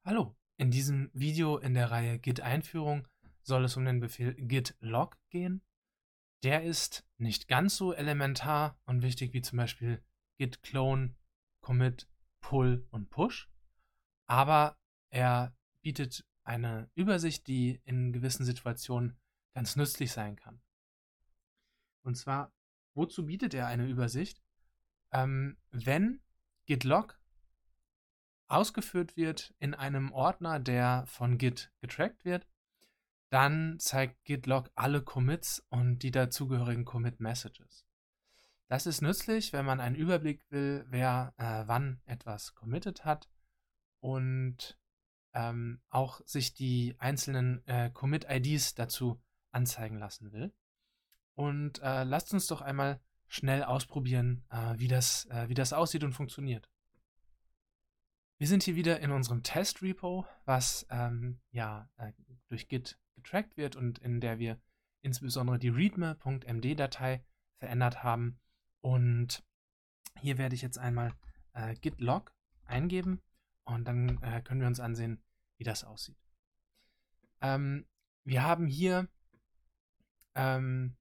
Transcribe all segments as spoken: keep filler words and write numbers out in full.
Hallo, in diesem Video in der Reihe Git-Einführung soll es um den Befehl git-log gehen. Der ist nicht ganz so elementar und wichtig wie zum Beispiel git-clone, commit, pull und push, aber er bietet eine Übersicht, die in gewissen Situationen ganz nützlich sein kann. Und zwar, wozu bietet er eine Übersicht? Ähm, wenn git-log ausgeführt wird in einem Ordner, der von Git getrackt wird, dann zeigt git-log alle Commits und die dazugehörigen Commit-Messages. Das ist nützlich, wenn man einen Überblick will, wer äh, wann etwas committed hat und ähm, auch sich die einzelnen äh, Commit-I Ds dazu anzeigen lassen will. Und äh, lasst uns doch einmal schnell ausprobieren, äh, wie, das, äh, wie das aussieht und funktioniert. Wir sind hier wieder in unserem Test-Repo, was ähm, ja, äh, durch Git getrackt wird und in der wir insbesondere die readme.md-Datei verändert haben. Und hier werde ich jetzt einmal äh, git-log eingeben und dann äh, können wir uns ansehen, wie das aussieht. Ähm, wir haben hier ähm,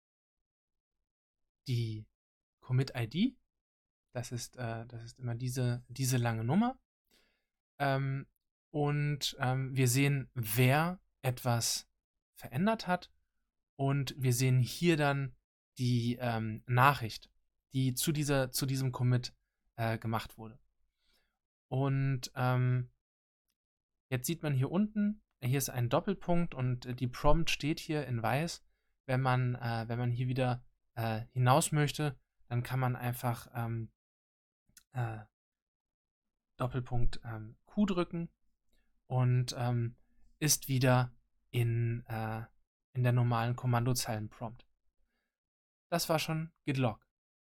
die Commit-I D. Das ist, äh, das ist immer diese, diese lange Nummer. Ähm, und ähm, wir sehen, wer etwas verändert hat. Und wir sehen hier dann die ähm, Nachricht, die zu, dieser, zu diesem Commit äh, gemacht wurde. Und ähm, jetzt sieht man hier unten, hier ist ein Doppelpunkt und äh, die Prompt steht hier in weiß. Wenn man, äh, wenn man hier wieder äh, hinaus möchte, dann kann man einfach ähm, äh, Doppelpunkt ähm, Q drücken und ähm, ist wieder in, äh, in der normalen Kommandozeilen-Prompt. Das war schon git-log.